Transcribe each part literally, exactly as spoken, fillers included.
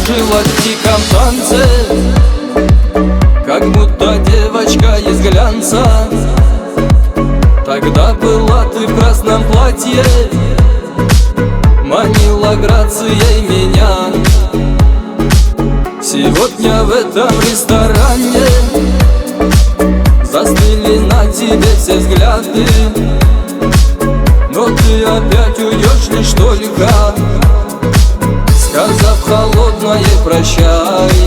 кружила в диком танце, как будто девочка из глянца. Тогда была ты в красном платье, манила грацией меня. Сегодня в этом ресторане застыли на тебе все взгляды, но ты опять уйдешь лишь только сказав холодное прощай.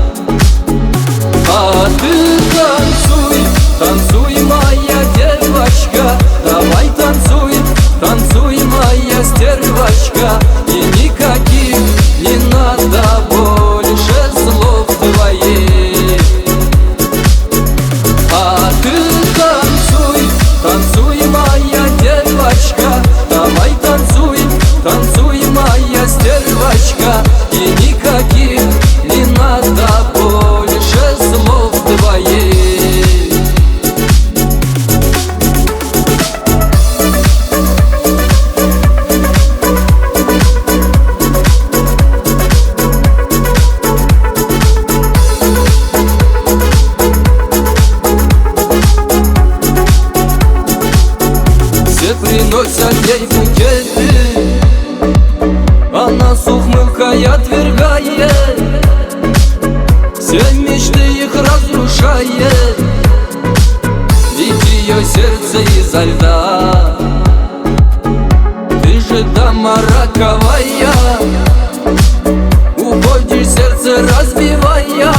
А ты танцуй, танцуй, моя девочка, давай танцуй, танцуй, моя стервочка. И никаких не надо больше слов твоих. А ты танцуй, танцуй, моя девочка, давай танцуй, танцуй, моя стервочка. И никаких не надо больше слов твоих. Все приносят ей букеты, она с ухмылкой отвергает, все мечты их разрушает, ведь ее сердце изо льда. Ты же дама раковая, уходишь сердце разбивая,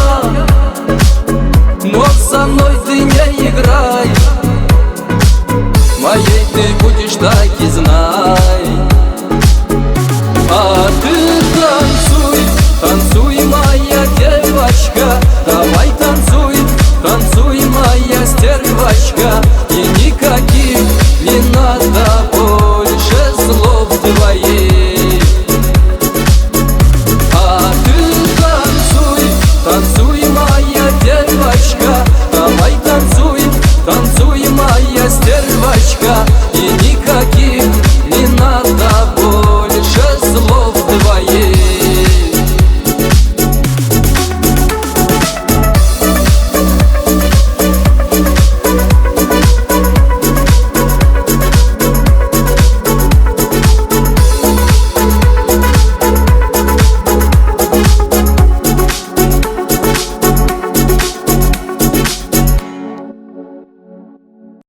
но со мной ты не играй, моей ты будешь так и знать.